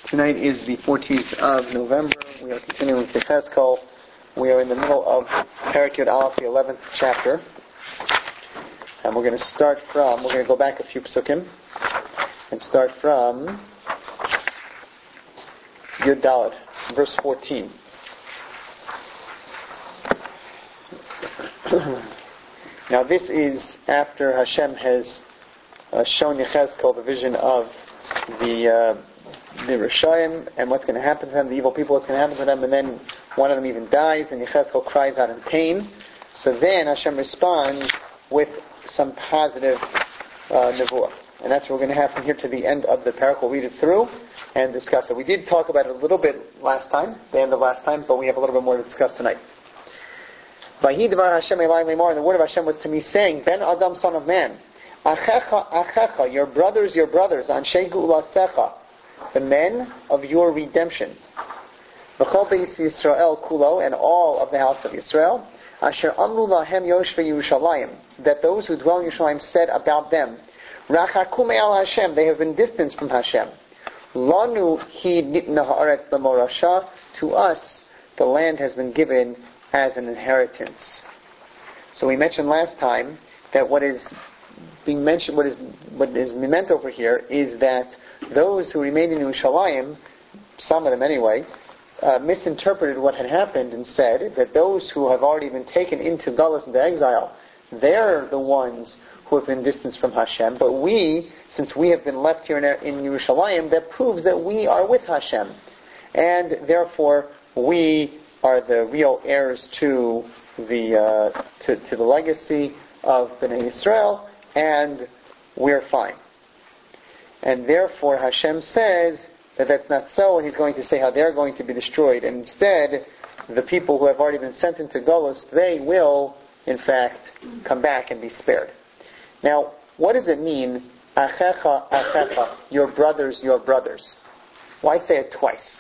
Tonight is the 14th of November. We are continuing with Yechezkel. We are in the middle of Perek Yud Aleph, the 11th chapter. And we're going to go back a few psukim and start from Yud Daled, verse 14. Now this is after Hashem has shown Yechezkel the vision of the Rishayim and what's going to happen to them, the evil people, what's going to happen to them, and then one of them even dies, and Yechezkel cries out in pain. So then Hashem responds with some positive nevuah. And that's what we're going to have from here to the end of the parak. We'll read it through and discuss it. We did talk about it a little bit last time, the end of last time, but we have a little bit more to discuss tonight. Vayhi devar Hashem elai lemor, and the word of Hashem was to me saying, Ben Adam, son of man, Achecha, Achecha, your brothers, Anshe Geulasecha, the men of your redemption. V'chol beis Yisrael kulo, and all of the house of Israel, Asher amru lahem yoshvei Yerushalayim, that those who dwell in Yerushalayim said about them, Rachaku me'al Hashem, they have been distanced from Hashem. Lanu hi nitna haaretz l'morasha, to us the land has been given as an inheritance. So we mentioned last time that what is being mentioned, what is meant over here is that those who remained in Yerushalayim, some of them anyway, misinterpreted what had happened and said that those who have already been taken into Galus, into exile, they're the ones who have been distanced from Hashem. But we, since we have been left here in Yerushalayim, that proves that we are with Hashem, and therefore we are the real heirs to the legacy of Bnei Yisrael, and we're fine. And therefore Hashem says that that's not so, and He's going to say how they're going to be destroyed. And instead, the people who have already been sent into Golus, they will, in fact, come back and be spared. Now, what does it mean, Achecha, Achecha, your brothers, your brothers? Why say it twice?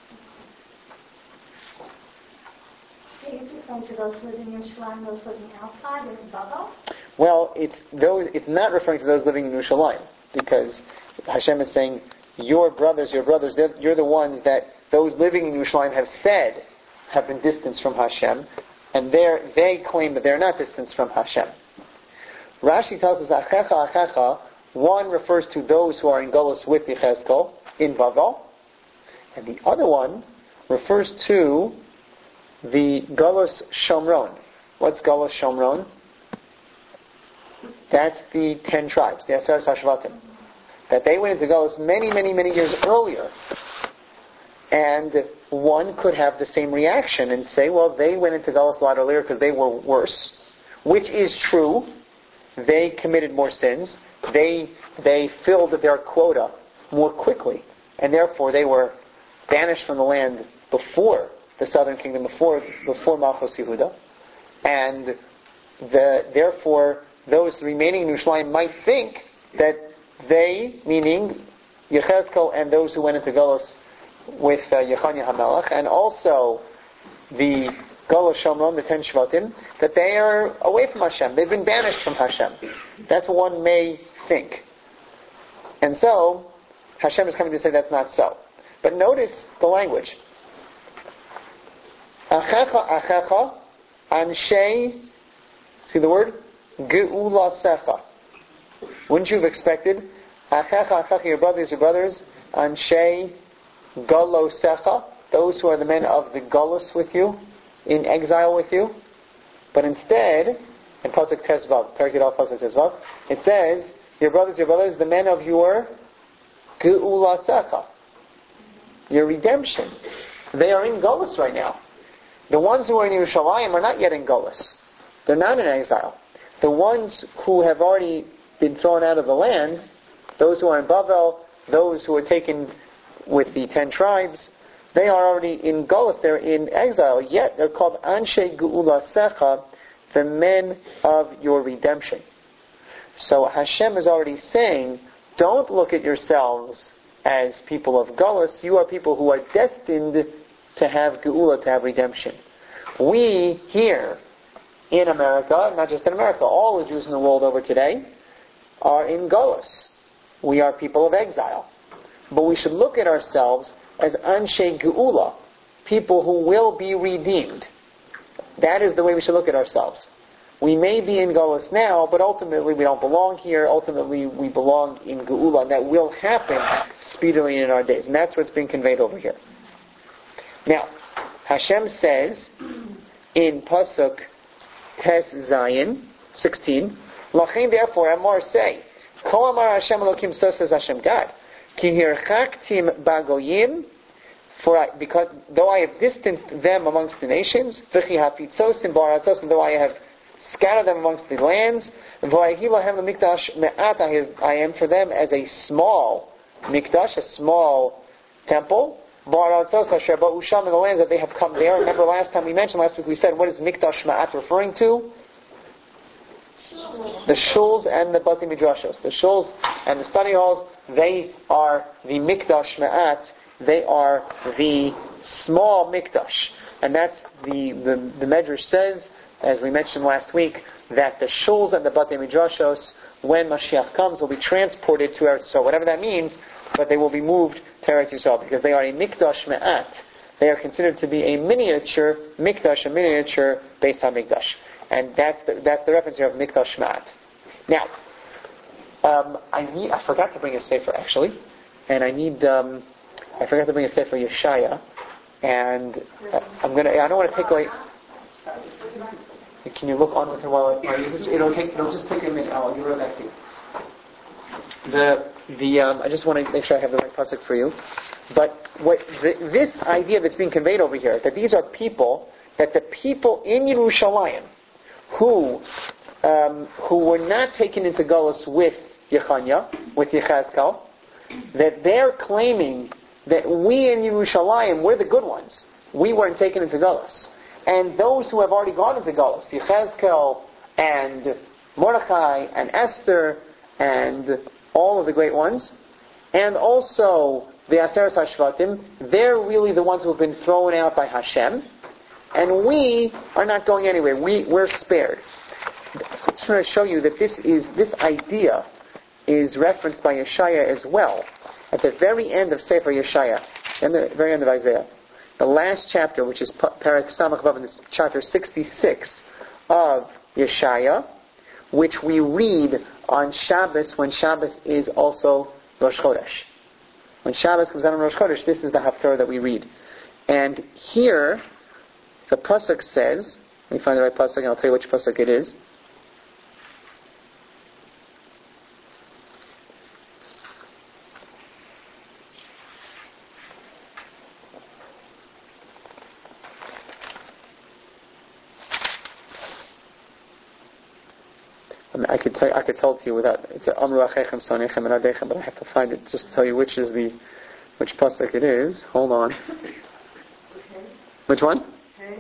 Is it referring to those living in Yerushalayim, those living outside in Babel? Well, it's not referring to those living in Yerushalayim, because Hashem is saying, your brothers, you're the ones that those living in Yerushalayim have said have been distanced from Hashem, and they claim that they're not distanced from Hashem. Rashi tells us, Achecha, Achecha, one refers to those who are in Golus with Yechezkel, in Bavel, and the other one refers to the Golus Shomron. What's Golus Shomron? That's the 10 tribes, the Aseres HaShvatim. That they went into Golus many, many, many years earlier. And one could have the same reaction and say, well, they went into Golus a lot earlier because they were worse. Which is true. They committed more sins. They filled their quota more quickly. And therefore they were banished from the land before the southern kingdom, before Malchus Yehuda. And therefore those remaining in Yerushalayim might think that they, meaning Yechezkel and those who went into Golus with Yechaniah HaMelech, and also the Golus Shomron, the 10 Shvatim, that they are away from Hashem. They've been banished from Hashem. That's what one may think. And so, Hashem is coming to say that's not so. But notice the language. Achecha, Achecha, Anshe, see the word? Geulasecha. Wouldn't you have expected Achecha, Achecha, your brothers, Anshe Golosecha, those who are the men of the Golus with you, in exile with you? But instead, in Pasuk Tezvav, Perek Yud Aleph Pasuk Tezvav, it says, your brothers, the men of your Geulasecha, your redemption. They are in Golus right now. The ones who are in Yerushalayim are not yet in Golus. They're not in exile. The ones who have already been thrown out of the land, those who are in Bavel, those who are taken with the 10 tribes, they are already in Golus, they're in exile, yet they're called Anshe Geulasecha, the men of your redemption. So Hashem is already saying, don't look at yourselves as people of Golus, you are people who are destined to have Geula, to have redemption. We here in America, not just in America, all the Jews in the world over today, are in Golus. We are people of exile. but we should look at ourselves as Anshe Geula, people who will be redeemed. That is the way we should look at ourselves. We may be in Galus now, but ultimately we don't belong here. Ultimately we belong in Geula, and that will happen speedily in our days. And that's what's being conveyed over here. Now, Hashem says in Pasuk Tes Zayin 16, Lachain therefore Amar say, Ko Amar Hashem Elokim, so says Hashem God, Ki hirchaktim bagoyim, because though I have distanced them amongst the nations, V'chi hafitzosim ba'aratzos, and though I have scattered them amongst the lands, V'ahi lahem l'mikdash me'at, I am for them as a small mikdash, a small temple, ba'aratzos asher ba'usham, in the lands that they have come there. Remember last week we said, what is mikdash me'at referring to? The shuls and the bati midrashos. The shuls and the study halls, they are the mikdash me'at, they are the small mikdash. And that's the Medrash says, as we mentioned last week, that the shuls and the bati midrashos, when Mashiach comes, will be transported to Eretz Yisrael, whatever that means, but they will be moved to Eretz Yisrael, because they are a mikdash me'at. They are considered to be a miniature mikdash, a miniature Beis HaMikdash. And that's the reference here of Mikdash Ma'at. Now, I forgot to bring a sefer actually, and I forgot to bring a sefer Yeshaya, and I don't want to take away. Can you look on with him while I use this? It'll just take a minute. I'll give it back to you. I just want to make sure I have the right pasuk for you. But this idea that's being conveyed over here, that these are people, that the people in Yerushalayim who were not taken into Galus with Yechanya, with Yechezkel, that they're claiming that we in Yerushalayim, we're the good ones. We weren't taken into Galus. And those who have already gone into Galus, Yechezkel and Mordechai and Esther and all of the great ones, and also the Aseret HaShvatim, they're really the ones who have been thrown out by Hashem. And we are not going anywhere. We're spared. I'm just trying to show you that this idea is referenced by Yeshaya as well. At the very end of Sefer Yeshaya, and the very end of Isaiah, the last chapter, which is Perek Samach Vav, in this chapter 66 of Yeshaya, which we read on Shabbos, when Shabbos is also Rosh Chodesh. When Shabbos comes out on Rosh Chodesh, this is the Haftarah that we read. And here, the pasuk says, let me find the right pasuk and I'll tell you which pasuk it is. I could tell it to you without, it's Amru Achechem Sonechem and Adechem, but I have to find it just to tell you which pasuk it is. Hold on. Which one?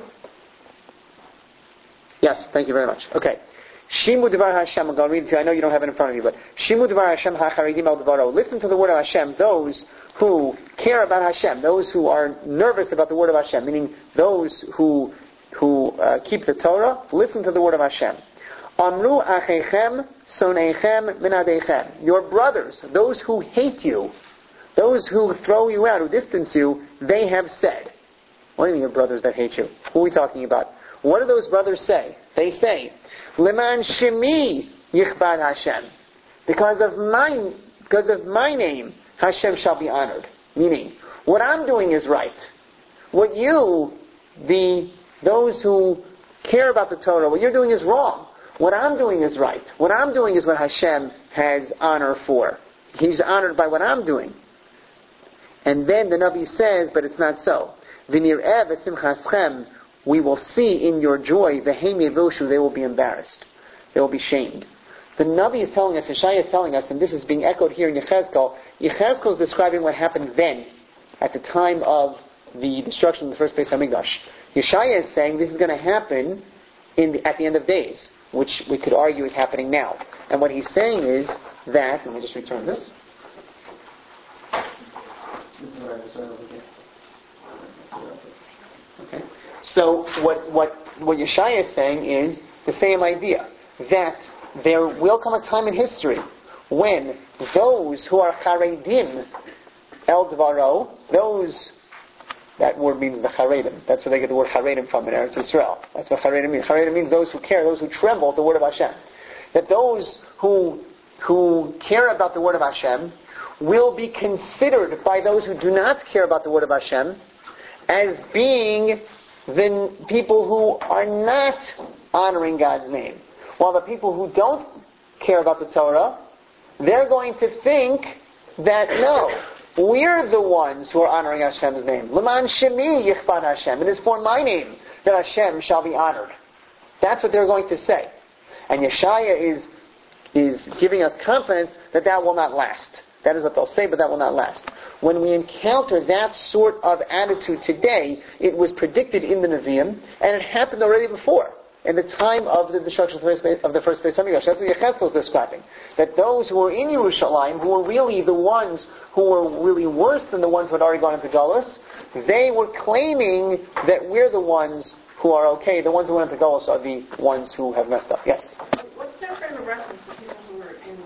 Yes, thank you very much. Okay. Shimu Devar Hashem, I'm going to read it to you. I know you don't have it in front of you, but Shimu Devar Hashem HaCharidim El Devaro. Listen to the word of Hashem, those who care about Hashem, those who are nervous about the word of Hashem, meaning those who keep the Torah, listen to the word of Hashem. Amru Achechem Soneichem Minadechem. Your brothers, those who hate you, those who throw you out, who distance you, they have said. What do you mean your brothers that hate you? Who are we talking about? What do those brothers say? They say, Leman Shemi Yichbad Hashem. Because of my name, Hashem shall be honored. Meaning, what I'm doing is right. What those who care about the Torah, what you're doing is wrong. What I'm doing is right. What I'm doing is what Hashem has honor for. He's honored by what I'm doing. And then the Navi says, but it's not so. V'nir'eh v'simchaschem, we will see in your joy, v'heim yevoshu, they will be embarrassed. They will be shamed. The Navi is telling us, Yeshaya is telling us, and this is being echoed here in Yechezkel. Yechezkel is describing what happened then, at the time of the destruction of the first Beis HaMikdash. Yeshaya is saying this is going to happen at the end of days, which we could argue is happening now. And what he's saying is that, let me just return this. This is what I reserved over here. Okay. So what Yeshaya is saying is the same idea, that there will come a time in history when those who are charedim El Dvaro, those, that word means the Charedim. That's where they get the word Charedim from in Eretz Yisrael. That's what Charedim means. Charedim means those who care, those who tremble at the word of Hashem. That those who care about the word of Hashem will be considered by those who do not care about the word of Hashem as being the people who are not honoring God's name. While the people who don't care about the Torah, they're going to think that no, we're the ones who are honoring Hashem's name. L'man shemi yichbad Hashem. It is for my name that Hashem shall be honored. That's what they're going to say. And Yeshaya is giving us confidence that that will not last. That is what they'll say, but that will not last. When we encounter that sort of attitude today, it was predicted in the Nevi'im, and it happened already before, in the time of the destruction of the first Beis Hamikdash. That's what Yechezkel is describing. That those who were in Yerushalayim, who were really the ones who were really worse than the ones who had already gone into Galus, they were claiming that we're the ones who are okay. The ones who went into Galus are the ones who have messed up. Yes? What's their frame of reference to people who were in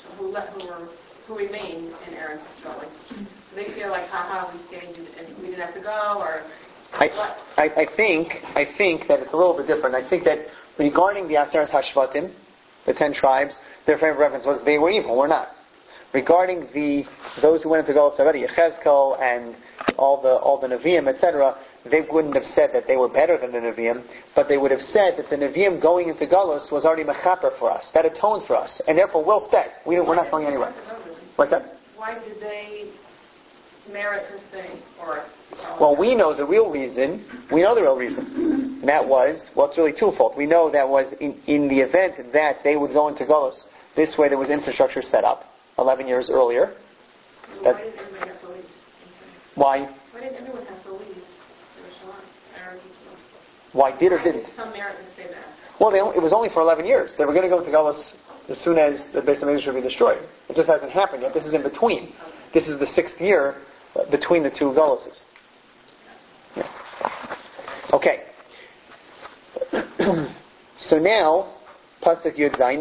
who remain in Eretz Yisrael? Like, do they feel like, we stayed and we didn't have to go, or I think that it's a little bit different. I think that regarding the Aseres Hashvatim, the 10 tribes, their frame of reference was they were evil, we're not. Regarding those who went into Galus already, Yechezkel and all the Nevi'im, etc., they wouldn't have said that they were better than the Nevi'im, but they would have said that the Nevi'im going into Galus was already mechaper for us, that atoned for us, and therefore we'll stay. We're not going anywhere. What's that? Why did they merit to stay? Well, we know the real reason. And that was, it's really twofold. We know that was in the event that they would go into Galus, this way there was infrastructure set up 11 years earlier. Why did everybody have to leave? Why? Why did everyone have to leave? Why did or didn't? Some merit to stay there. Well, it was only for 11 years. They were going to go to Galus as soon as the Beis Hamikdash would be destroyed. It just hasn't happened yet. This is in between. This is the 6th year between the two Galuses. Yeah. Okay. So now, Pasuk Yud Zayin.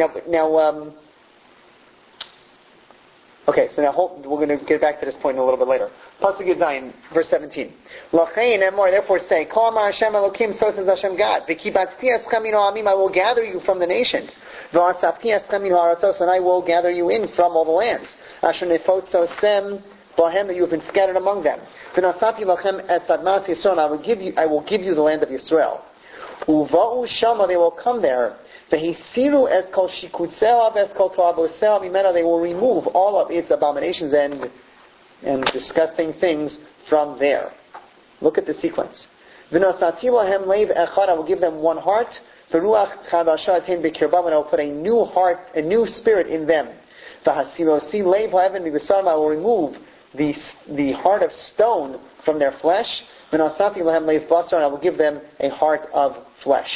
We're going to get back to this point a little bit later. Pasuk Yud Zayin, verse 17. L'chein emor, therefore say, Kol amar Hashem Elokim, so says Hashem God. V'kibatzti eschem min ha'amim, I will gather you from the nations. V'asafti eschem min ha'aratos, and I will gather you in from all the lands. Asher nefotzo sem bahem, that you have been scattered among them. V'nasati lachem et admat Yisrael, I will give you the land of Yisrael. Uva'u shama, they will come there. V'hisiru es kol shikutzea ves kol to'abosea mimena, they will remove all of its abominations and disgusting things from there. Look at the sequence. V'nosati lahem leiv echad, I will give them one heart. V'ruach chadasha atein b'kirbam, and I will put a new heart, a new spirit in them. V'hasirosi leiv ha'evan b'basarm, I will remove the heart of stone from their flesh. V'nosati lahem leiv basar, and I will give them a heart of flesh.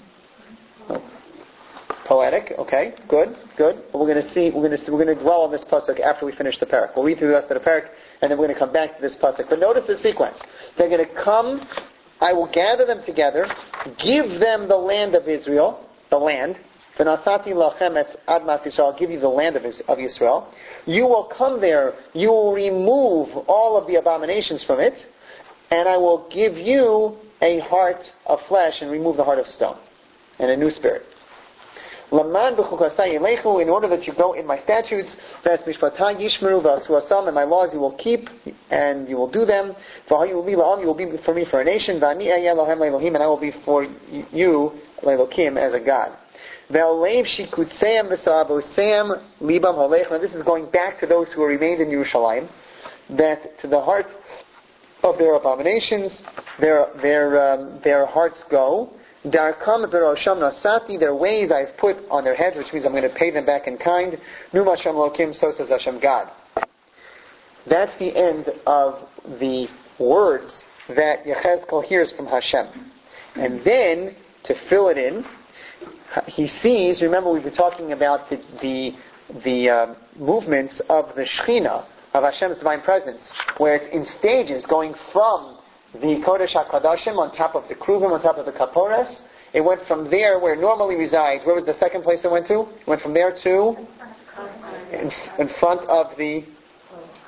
Poetic, okay, good. We're going to dwell on this pasuk after we finish the parak. We'll read through the rest of the parak, and then we're going to come back to this pasuk. But notice the sequence. They're going to come. I will gather them together, give them the land of Israel, the land. V'nasati lachem es admas Yisrael. I'll give you the land of Yisrael. You will come there. You will remove all of the abominations from it, and I will give you a heart of flesh and remove the heart of stone, and a new spirit. Laman b'chukasai yelechu, in order that you go in my statutes, v'es mishpatai yishmeru v'asuasam, and my laws you will keep, and you will do them. V'hayu li la'am, you will be for me for a nation. V'ani ehyeh lohem le'elohim, and I will be for you le'elokim as a God. Ve'olev shikutseim v'sa'avoseim libam holech. Now this is going back to those who remained in Yerushalayim, that to the heart of their abominations, their hearts go. Darkam v'rosham nasati, their ways I have put on their heads, which means I'm going to pay them back in kind. Num Hashem Elokim, so says Hashem God. That's the end of the words that Yechezkel hears from Hashem. And then, to fill it in, he sees, remember we've been talking about the movements of the Shekhinah, of Hashem's divine presence, where it's in stages, going from the Kodesh HaKadoshim on top of the Kruvim, on top of the Kapores. It went from there where it normally resides. Where was the second place it went to? It went from there to in front of the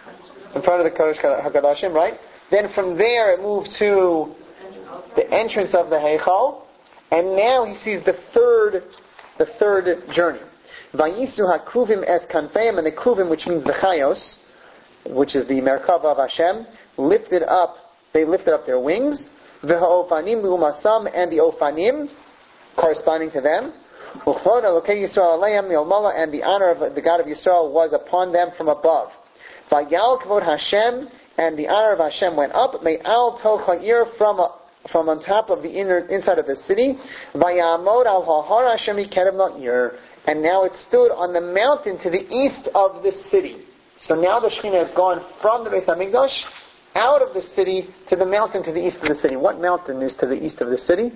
in front of the Kodesh HaKadoshim, right? Then from there it moved to the entrance of the Heichal, and now he sees the third journey. Vayisu HaKruvim es kanfeim, and the Kruvim, which means the Chayos, which is the Merkava of Hashem, they lifted up their wings. V'ha'ofanim l'umasam, and the Ofanim, corresponding to them. Uchvod Elokei Yisrael aleim milmala, and the honor of the God of Yisrael was upon them from above. Vayal kvod Hashem, and the honor of Hashem went up. Me'al toch ha'ir, from on top of the inside of the city. Vayamod al ha'har Hashem mikerev la'ir, and now it stood on the mountain to the east of the city. So now the Shekhinah has gone from the Beis HaMikdash out of the city to the mountain to the east of the city. What mountain is to the east of the city?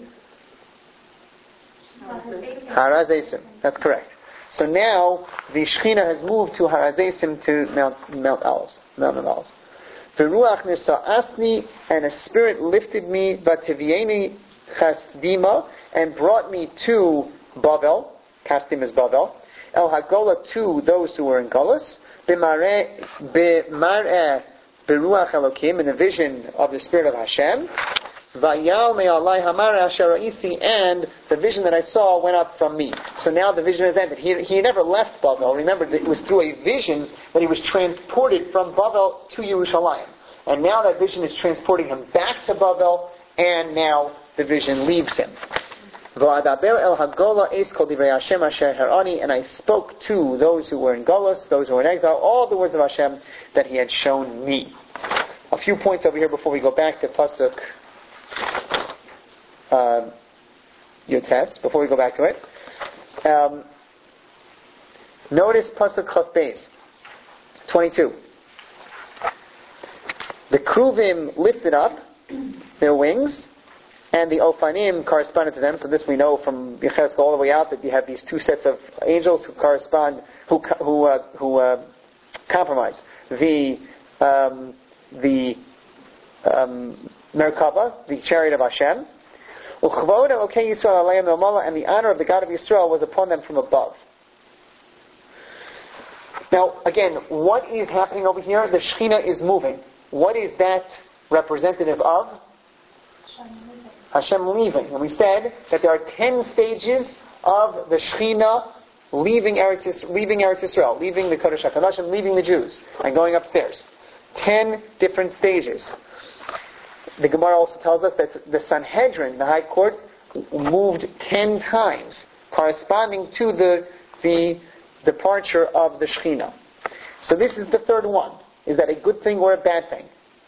Har HaZeisim. That's correct. So now the Shekhinah has moved to Har HaZeisim, to Mount Olives. V'ruach nisa'asni, and a spirit lifted me, v'tevieni chasdima, and brought me to Bavel. Kasdim is Bavel. El Hagola, to those who were in Golos. B'mareh beruach Elokim, in the vision of the Spirit of Hashem. Vayal me'alai hamar asher ra'isi, and the vision that I saw went up from me. So now the vision has ended. He never left Bavel. Remember, it was through a vision that he was transported from Bavel to Yerushalayim. And now that vision is transporting him back to Bavel, and now the vision leaves him. V'adaber el hagola es kol divrei Hashem asher harani, and I spoke to those who were in Golos, those who were in exile, all the words of Hashem that He had shown me. A few points over here before we go back to Pasuk Yotes, before we go back to it. Notice Pasuk Chaf Beis 22. The Kruvim lifted up their wings, and the Ofanim corresponded to them. So this we know from Yechezkel all the way out, that you have these two sets of angels who correspond, who compromise. The Merkava, the chariot of Hashem. Uchvod Elokei Yisrael aleim milmala, and the honor of the God of Yisrael was upon them from above. Now, again, what is happening over here? The Shekhinah is moving. What is that representative of? Hashem leaving. And we said that there are 10 stages of the Shekhinah leaving Eretz Yisrael, leaving the Kodesh HaKadoshim, leaving the Jews, and going upstairs. 10 different stages. The Gemara also tells us that the Sanhedrin, the High Court, moved 10 times, corresponding to the departure of the Shekhinah. So this is the third one. Is that a good thing or a bad thing?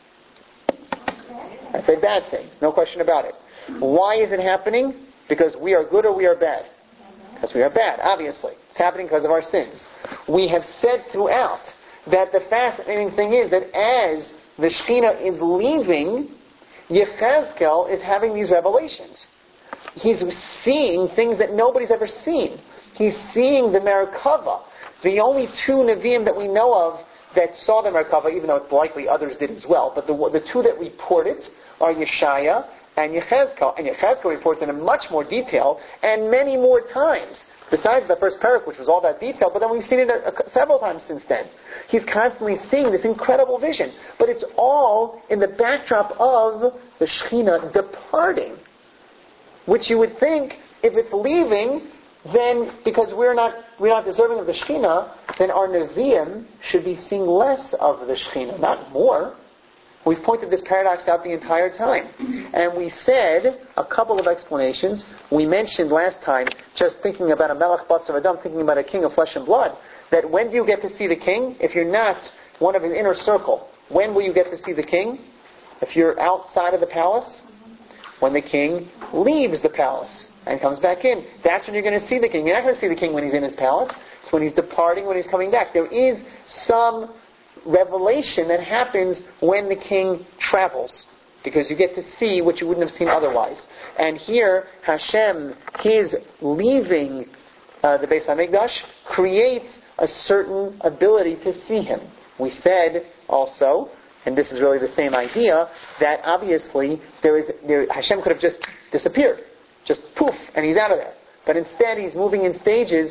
It's a bad thing, no question about it. Why is it happening? Because we are good or we are bad? Because we are bad, obviously. It's happening because of our sins. We have said throughout that the fascinating thing is that as the Shekhinah is leaving, Yechezkel is having these revelations. He's seeing things that nobody's ever seen. He's seeing the Merkava. The only two Nevi'im that we know of that saw the Merkava, even though it's likely others did as well, but the two that report it are Yeshaya and Yechezkel. And Yechezkel reports it in much more detail and many more times. Besides the first parak, which was all that detail, but then we've seen it several times since then. He's constantly seeing this incredible vision. But it's all in the backdrop of the Shekhinah departing. Which you would think, if it's leaving, then because we're not deserving of the Shekhinah, then our Nevi'im should be seeing less of the Shekhinah, not more. We've pointed this paradox out the entire time. And we said a couple of explanations. We mentioned last time, just thinking about a Melech Basar Adam, thinking about a king of flesh and blood, that when do you get to see the king? If you're not one of his inner circle, when will you get to see the king? If you're outside of the palace? When the king leaves the palace and comes back in. That's when you're going to see the king. You're not going to see the king when he's in his palace. It's when he's departing, when he's coming back. There is some revelation that happens when the king travels, because you get to see what you wouldn't have seen otherwise. And here, Hashem, his leaving the Beis HaMikdash, creates a certain ability to see him. We said also, and this is really the same idea, that obviously Hashem could have just disappeared, just poof, and he's out of there. But instead, he's moving in stages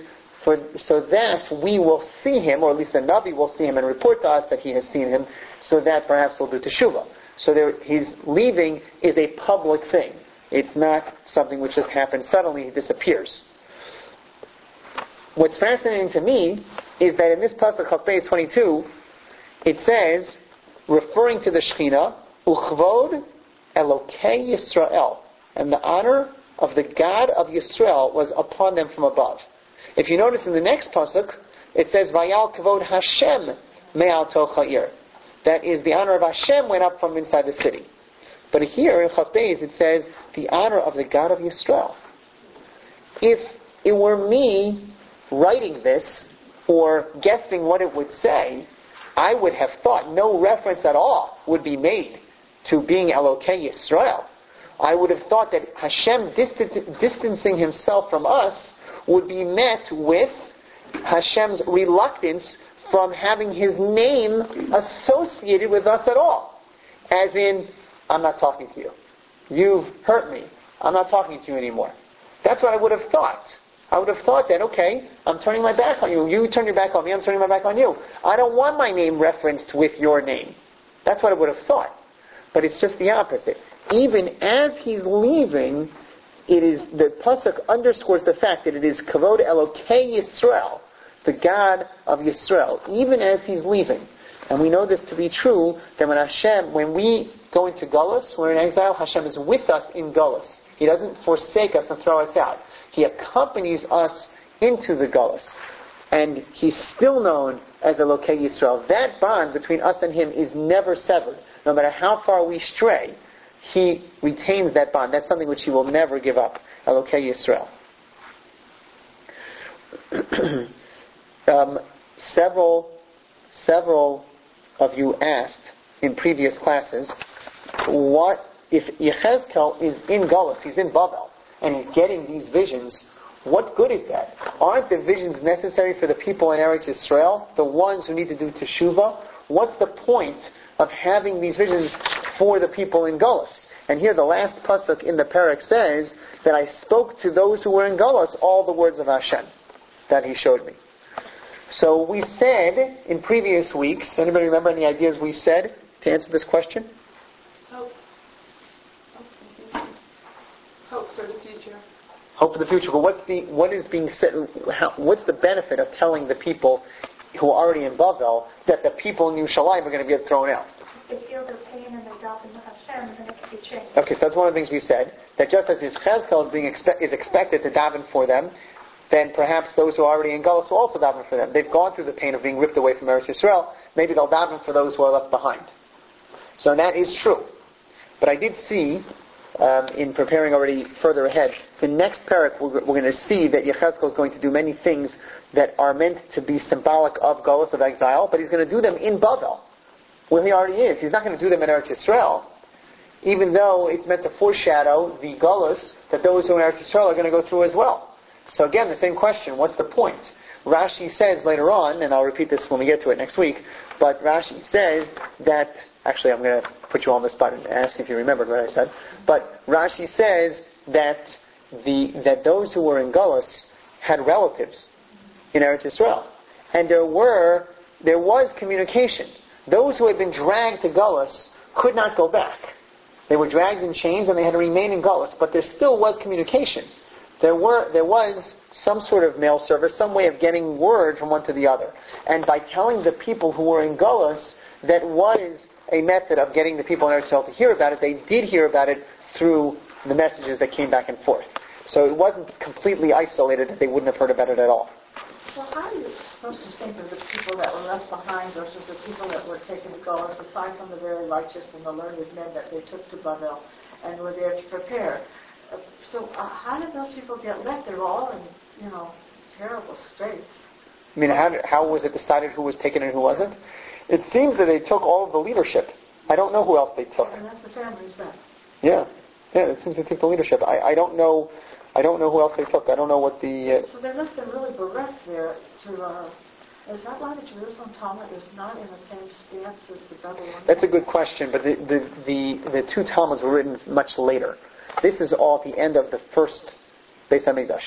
so that we will see him, or at least the Navi will see him and report to us that he has seen him, so that perhaps we'll do teshuvah. So his leaving is a public thing. It's not something which just happens suddenly, he disappears. What's fascinating to me is that in this pasuk Chaf Beis 22, it says, referring to the Shekhinah, Uchvod Elokei Yisrael, and the honor of the God of Yisrael was upon them from above. If you notice in the next pasuk, it says, Vayal Kavod Hashem Me'al Toch Ha'ir. That is, the honor of Hashem went up from inside the city. But here in Chaf Beis it says, the honor of the God of Yisrael. If it were me writing this, or guessing what it would say, I would have thought no reference at all would be made to being Elokei Yisrael. I would have thought that Hashem distancing himself from us would be met with Hashem's reluctance from having his name associated with us at all. As in, I'm not talking to you. You've hurt me. I'm not talking to you anymore. That's what I would have thought. I would have thought that, okay, I'm turning my back on you. You turn your back on me, I'm turning my back on you. I don't want my name referenced with your name. That's what I would have thought. But it's just the opposite. Even as he's leaving, it is the pasuk underscores the fact that it is Kavod Elokei Yisrael, the God of Yisrael, even as he's leaving. And we know this to be true, that when we go into Golus, we're in exile, Hashem is with us in Golus. He doesn't forsake us and throw us out. He accompanies us into the Golus. And he's still known as Elokei Yisrael. That bond between us and him is never severed. No matter how far we stray, he retains that bond. That's something which he will never give up. Elokei Yisrael. Several of you asked in previous classes, what if Yechezkel is in Golus, he's in Bavel, and he's getting these visions, what good is that? Aren't the visions necessary for the people in Eretz Yisrael, the ones who need to do teshuvah? What's the point of having these visions for the people in Golus? And here the last pasuk in the parak says that I spoke to those who were in Golus all the words of Hashem that he showed me. So we said in previous weeks, anybody remember any ideas we said to answer this question? Hope for the future. Hope for the future. But what is being said? What's the benefit of telling the people who are already in Bavel that the people in Yerushalayim are going to get thrown out? They feel their pain and they daven to Hashem, and then it can be changed. Okay, so that's one of the things we said, that just as Yechezkel is expected to daven for them, then perhaps those who are already in Golus will also daven for them. They've gone through the pain of being ripped away from Eretz Yisrael. Maybe they'll daven for those who are left behind. So that is true. But I did see, in preparing already further ahead, the next parak we're going to see that Yechezkel is going to do many things that are meant to be symbolic of Golus, of exile, but he's going to do them in Bavel, where he already is. He's not going to do them in Eretz Yisrael, even though it's meant to foreshadow the Golus that those who are in Eretz Yisrael are going to go through as well. So again, the same question, what's the point? Rashi says later on, and I'll repeat this when we get to it next week, but Rashi says that, actually I'm going to put you on the spot and ask if you remembered what I said, but Rashi says that those who were in Golus had relatives in Eretz Yisrael. And there was communication. Those who had been dragged to Golus could not go back. They were dragged in chains and they had to remain in Golus, but there still was communication. There was some sort of mail service, some way of getting word from one to the other. And by telling the people who were in Golus that was a method of getting the people in Eretz Yisrael to hear about it, they did hear about it through the messages that came back and forth. So it wasn't completely isolated that they wouldn't have heard about it at all. So how are you supposed to think of the people that were left behind versus the people that were taken to Golus, aside from the very righteous and the learned men that they took to Bavel and were there to prepare? So how did those people get left? They were all in, terrible straits. I mean, how was it decided who was taken and who wasn't? It seems that they took all of the leadership. I don't know who else they took. And that's the family's back. Yeah, it seems they took the leadership. I don't know who else they took. I don't know what the... So they left them really bereft there to... is that why the Jerusalem Talmud is not in the same stance as the Babylonian? That's a good question, but the two Talmuds were written much later. This is all at the end of the first Beis HaMikdash.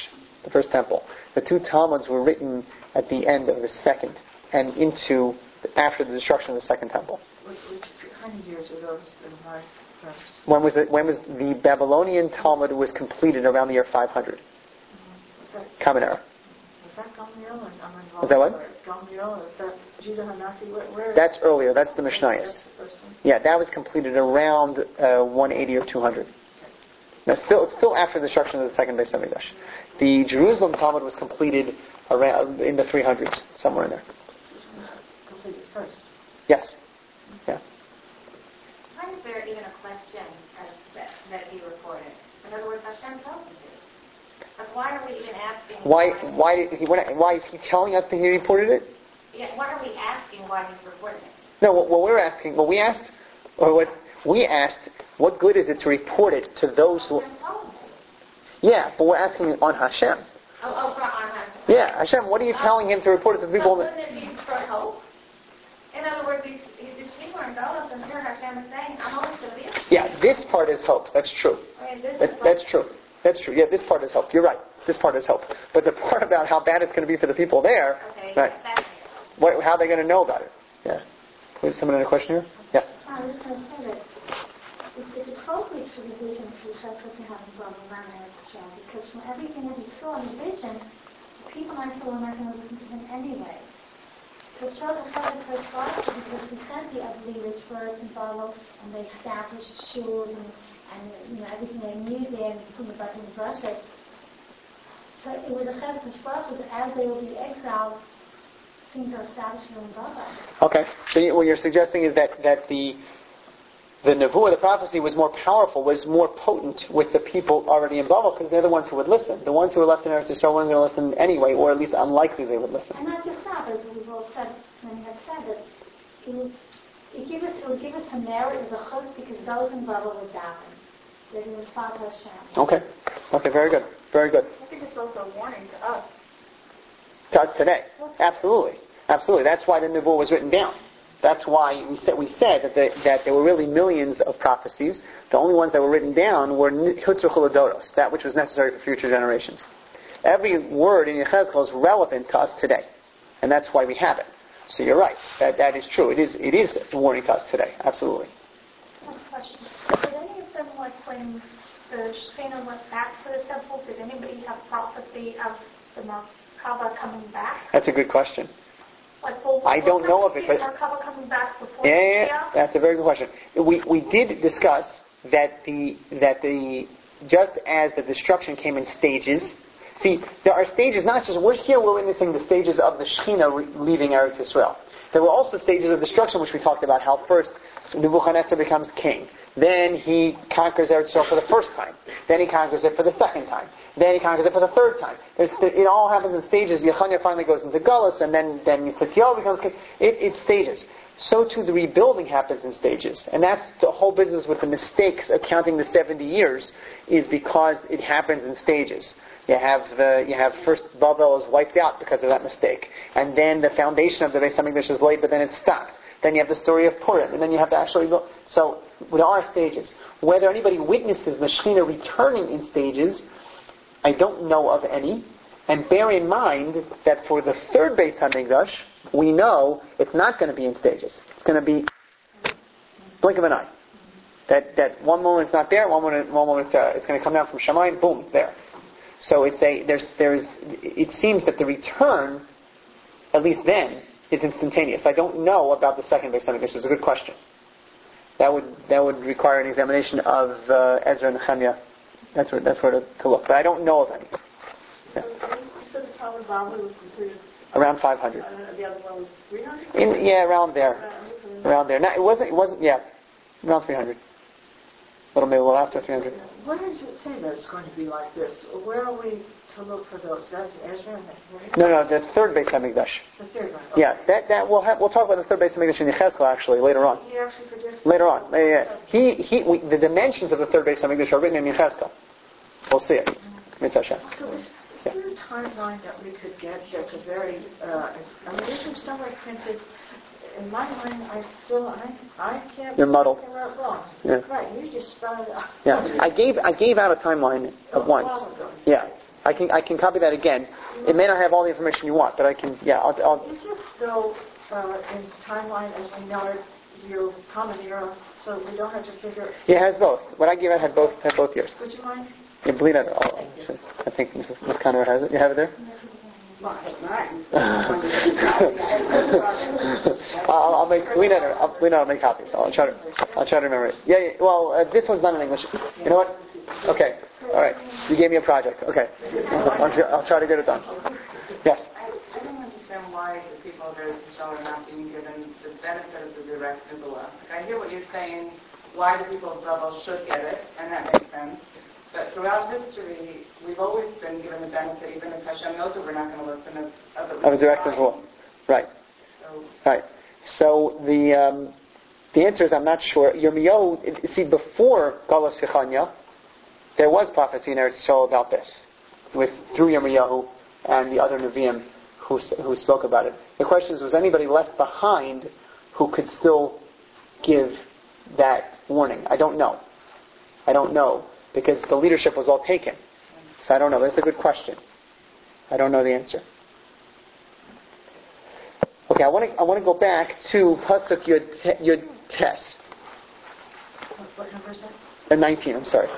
the first temple. The 2 Talmuds were written at the end of the second and after the destruction of the second temple. Which kind of years are those in my first? When was the Babylonian Talmud was completed around the year 500? Common Era. Was that Gamliel? Is that what? Gamliel, is that Judah Hanasi? Where That's earlier. That's the Mishnayos. That's the first one? Yeah, that was completed around 180 or 200. Now, it's still after the destruction of the second Beis Hamikdash. The Jerusalem Talmud was completed around in the 300s, somewhere in there. Completed first. Yes. Yeah. Why is there even a question that he reported? In other words, Hashem told him to. Like, why are we even asking? Why is he telling us that he reported it? Yeah, why are we asking why he's reporting it? No, we asked, what good is it to report it to those who... Hashem told him to. Yeah, but we're asking on Hashem. Oh, for on Hashem. Yeah, Hashem, what are you telling him to report it to people? But wouldn't it be for hope? In other words, these people are in Golos, and here Hashem is saying, I'm always going to be with you. Yeah, this part is hope. That's true. I mean, That's true. That's true. Yeah, this part is hope. You're right. This part is hope. But the part about how bad it's going to be for the people there, okay, right? How are they going to know about it? Yeah. Is someone in a question here? Yeah. I was going to say that it's appropriate for the vision for Chesed to have a problem around Israel, because from everything that he saw in the vision, people in Israel were not going to listen to him anyway. So it shows that Chesed was right, because he sent the other leaders first in Babel, and they established shuls and everything they knew there, and from the Beit Midrash. So it was a Chesed Mishpach, as they will be exiled, things are established in Babel. Okay. So what you're suggesting is that the Nevuah, the prophecy, was more powerful, was more potent with the people already in Babel, because they're the ones who would listen. The ones who were left in Eretz Yisrael weren't going to listen anyway, or at least unlikely they would listen. And not just that, as we've all said, many have said, that it would give us some merit as a chutz, because those in Babel would die. They would follow Hashem. Okay. Okay, very good. Very good. I think it's also a warning to us. To us today. Absolutely. Absolutely. That's why the Nevuah was written down. That's why we said that there were really millions of prophecies. The only ones that were written down were Chutzur Chuladoros, that which was necessary for future generations. Every word in Yechezkel is relevant to us today. And that's why we have it. So you're right. That is true. It is a warning to us today. Absolutely. One question. Did any of them, when the Shekhinah went back to the temple, did anybody have prophecy of the Merkabah coming back? That's a good question. I don't know of it, but Merkabah coming back before yeah, that's a very good question. We did discuss that just as the destruction came in stages. See, there are stages. Not just we're witnessing the stages of the Shekhinah leaving Eretz Yisrael. There were also stages of destruction, which we talked about. How first Nebuchadnezzar becomes king. Then he conquers Eretz Yisrael for the first time. Then he conquers it for the second time. Then he conquers it for the third time. It all happens in stages. Yechaniah finally goes into Gullus, and then Yitzchak becomes king. It's stages. So too the rebuilding happens in stages. And that's the whole business with the mistakes of counting the 70 years, is because it happens in stages. You have first Babel is wiped out because of that mistake. And then the foundation of the Beis HaMikdash is laid, but then it's stopped. Then you have the story of Purim, and then you have the actual rebuild. So there are stages. Whether anybody witnesses the Shekhinah returning in stages, I don't know of any. And bear in mind that for the third Beis HaMikdash, we know it's not going to be in stages. It's going to be blink of an eye. That one moment it's not there, one moment it's going to come down from Shamayim, boom, it's there. So it seems that the return, at least then, is instantaneous. I don't know about the second Beis HaMikdash. It's a good question. That would require an examination of Ezra and Nehemiah. That's where to look. But I don't know of any. Yeah. So the Talmud Bavli was completed around 500. The other one was 300. Around there. Around there. No, it wasn't. Yeah, around 300. Maybe a little after 300. Where does it say that it's going to be like this? Where are we to look for those? That's Ezra and Nehemiah? No, the third Beis HaMikdash. The third one. Okay. Yeah, that we'll talk about the third Beis HaMikdash in Yechezkel actually later on. He actually predicts later on. The dimensions of the third Beis HaMikdash are written in Yechezkel. We'll see it. Mitzvah Hashem. So is there a timeline that we could get that's a very? This was somewhere printed. In my mind, I can't. You're muddled. Where it belongs. Yeah. Right. You just spelled it out. Yeah. I gave out a timeline at once. Yeah. I can copy that again. It may not have all the information you want, but I can. Yeah, I'll Is it though in timeline as we know it, your common era, so we don't have to figure? Yeah, it has both. What I gave it had both years. Would you mind? Yeah, believe it. I think Ms. Conrad has it. You have it there? I'll make I'll make copies. I'll try to remember it. Yeah. Well, this one's not in English. You know what? Okay. All right. You gave me a project. Okay. I'll try to get it done. Yes. I don't understand why the people of Eretz Yisrael are not being given the benefit of the direct Nibula. I hear what you're saying, why the people of Babel should get it, and that makes sense. But throughout history, we've always been given the benefit, even if Hashem knows that we're not going to listen, of a direct Nibula. Right. Right. So the answer is I'm not sure. Yirmiyahu, see, before Galus Yechanya, there was prophecy in Eretz Yisrael about this, through Yirmiyahu and the other Nevi'im who spoke about it. The question is, was anybody left behind who could still give that warning? I don't know. Because the leadership was all taken. So I don't know. That's a good question. I don't know the answer. Okay, I want to go back to Pasuk Yud Tes. What number is that? 19, I'm sorry.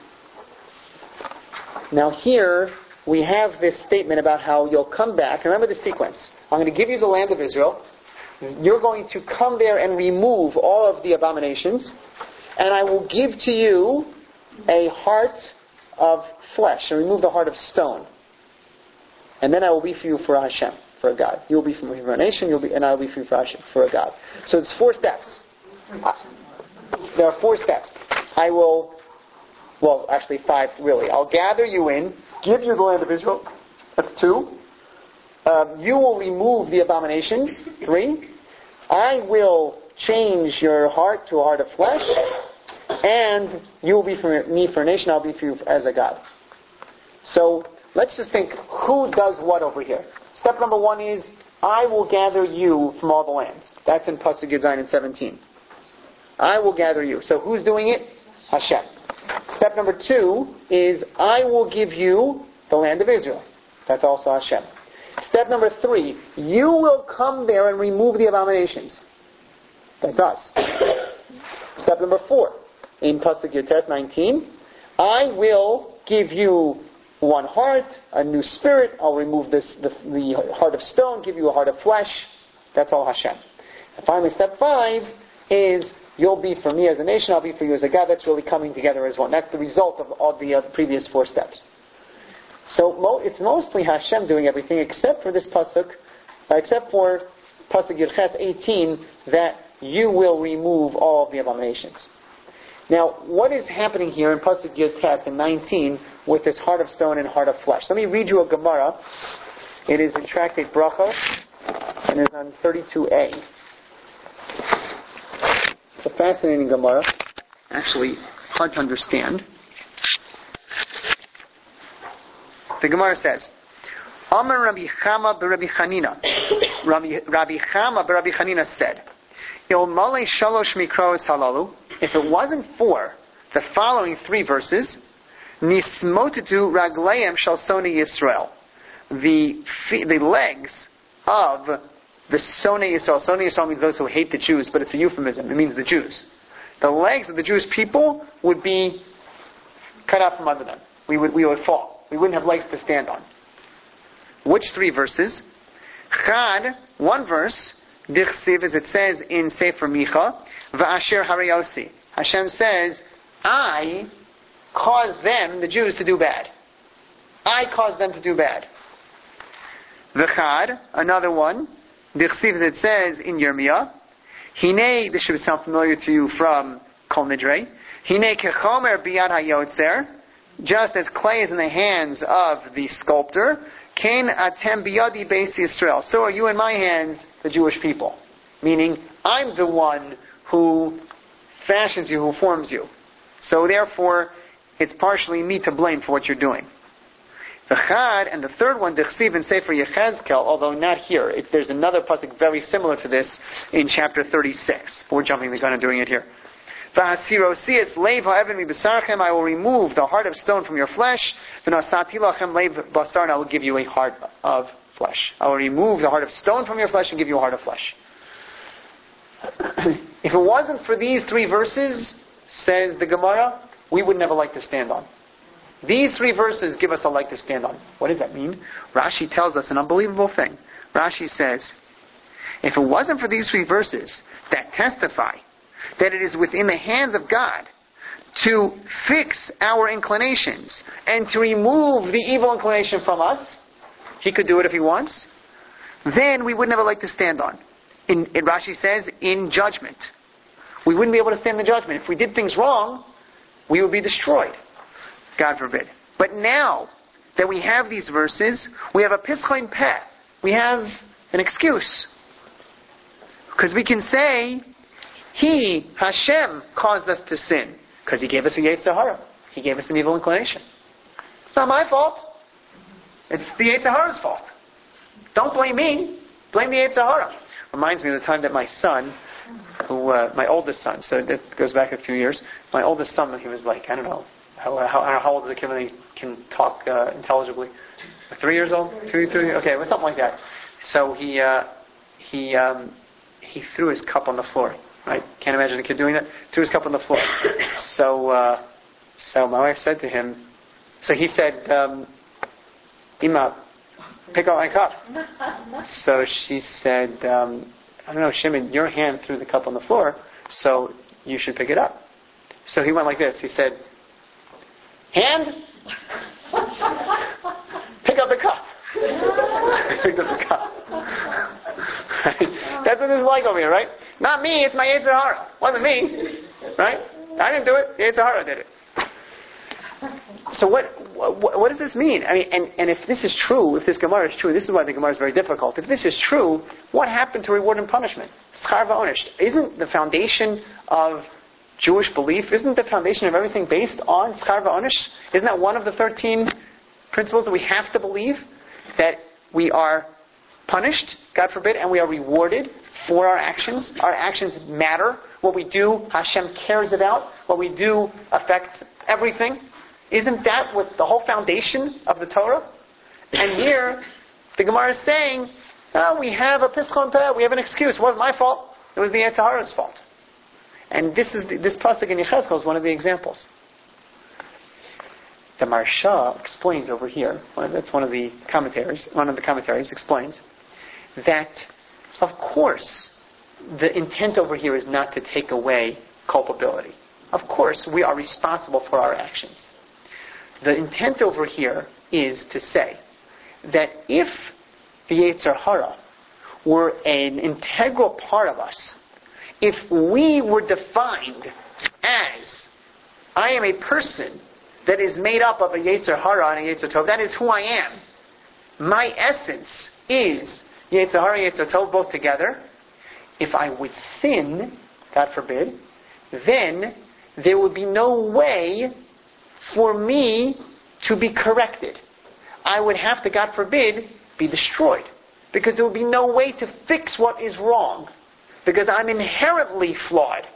Now here we have this statement about how you'll come back. Remember the sequence. I'm going to give you the land of Israel. You're going to come there and remove all of the abominations. And I will give to you a heart of flesh and remove the heart of stone. And then I will be for you for Hashem, for a God. You will be for me for a nation, and I will be for you for Hashem, for a God. So it's 4 steps. There are 4 steps. I will, well, actually 5 really. I'll gather you in, give you the land of Israel. That's 2. You will remove the abominations. 3. I will change your heart to a heart of flesh. And you will be for me for a nation, I'll be for you as a God. So let's just think, who does what over here? Step number 1 is, I will gather you from all the lands. That's in Pasuk Yud Zayin 17. I will gather you. So who's doing it? Hashem. Step number 2 is, I will give you the land of Israel. That's also Hashem. Step number 3, you will come there and remove the abominations. That's us. Step number 4, in Pasuk Yud Tes 19, I will give you one heart, a new spirit. I'll remove the heart of stone, give you a heart of flesh. That's all Hashem. And finally, step 5 is, you'll be for me as a nation, I'll be for you as a God. That's really coming together as one. That's the result of all the previous 4 steps. So it's mostly Hashem doing everything, except for this pasuk, except for Pasuk Yud Ches 18, that you will remove all of the abominations. Now, what is happening here in Pasuk Yud Tes in 19 with this heart of stone and heart of flesh? Let me read you a Gemara. It is in Tractate Brachos, and is on 32a. It's a fascinating Gemara. Actually, hard to understand. The Gemara says, Amar Rabbi Chama b'Rabbi Chanina. Rabbi Chama b'Rabbi Chanina said, Ilmale shalosh mikros halalu. If it wasn't for the following 3 verses, Nismotetu ragleim shal soni Yisrael. The legs of the Soni Yisrael. Soni Yisrael means those who hate the Jews, but it's a euphemism. It means the Jews. The legs of the Jewish people would be cut out from under them. We would fall. We wouldn't have legs to stand on. Which 3 verses? Chad, 1 verse, Dichsiv, as it says in Sefer Micha, Va'asher Harayosi. Hashem says, I caused them, the Jews, to do bad. I caused them to do bad. V'chad, another one, Dichsiv, as it says in Yirmiyah, Hine, this should sound familiar to you from Kol Nidre, Hine kechomer biyad hayotzer, just as clay is in the hands of the sculptor, Kain atem biyadi beis Yisrael. So are you in my hands, the Jewish people. Meaning, I'm the one who fashions you, who forms you. So therefore, it's partially me to blame for what you're doing. The Chad, and the third one, Dechsiv in Sefer Yechezkel, although not here. There's another pasuk very similar to this in chapter 36. We're jumping the gun and doing it here. V'hasirosias leiv ha'evan mibasarchem, I will remove the heart of stone from your flesh. V'nasati lachem leiv basar, and I will give you a heart of flesh. I will remove the heart of stone from your flesh and give you a heart of flesh. If it wasn't for these 3 verses, says the Gemara, we would never like to stand on. These 3 verses give us a leg to stand on. What does that mean? Rashi tells us an unbelievable thing. Rashi says, if it wasn't for these 3 verses that testify that it is within the hands of God to fix our inclinations and to remove the evil inclination from us, He could do it if He wants, then we would never like to stand on. In Rashi says, in judgment. We wouldn't be able to stand the judgment. If we did things wrong, we would be destroyed. God forbid. But now that we have these verses, we have a pischain peh. We have an excuse. Because we can say, He, Hashem, caused us to sin. Because He gave us a Yetzer Hara. He gave us an evil inclination. It's not my fault. It's the Yetzer Hara's fault. Don't blame me. Blame the Yetzer Hara. Reminds me of the time that my son, my oldest son, so it goes back a few years, my oldest son, when he was like, I don't know, how old is a kid when he can talk intelligibly? Like 3 years old? 3, okay, something like that. So he threw his cup on the floor. Right? Can't imagine a kid doing that. Threw his cup on the floor. So my wife said to him, so he said, Ima, pick up my cup. So she said, I don't know, Shimon, your hand threw the cup on the floor, so you should pick it up. So he went like this. He said, hand, pick up the cup. Picked up the cup. Right? That's what this is like over here, right? Not me, it's my Yetzer Hara. Wasn't me. Right? I didn't do it. Yetzer Hara did it. So what does this mean? I mean, and if this is true, if this Gemara is true, this is why the Gemara is very difficult. If this is true, what happened to reward and punishment? Schar va'onish. Isn't the foundation of Jewish belief, isn't the foundation of everything based on schar va'onish? Isn't that one of the 13 principles that we have to believe? That we are punished, God forbid, and we are rewarded for our actions. Our actions matter. What we do, Hashem cares about. What we do affects everything. Isn't that what the whole foundation of the Torah? And here, the Gemara is saying, we have a pischon peh, we have an excuse. It wasn't my fault. It was the Yetzer Hara's fault. And this pasuk in Yechezkel is one of the examples. The Maharsha explains over here, that's one of the commentaries explains, that of course the intent over here is not to take away culpability. Of course we are responsible for our actions. The intent over here is to say that if the Yetzer Hara were an integral part of us, if we were defined as, I am a person that is made up of a Yetzer Hara and a Yetzer Tov, that is who I am. My essence is Yetzer Hara and Yetzer Tov both together. If I would sin, God forbid, then there would be no way for me to be corrected. I would have to, God forbid, be destroyed. Because there would be no way to fix what is wrong. Because I'm inherently flawed.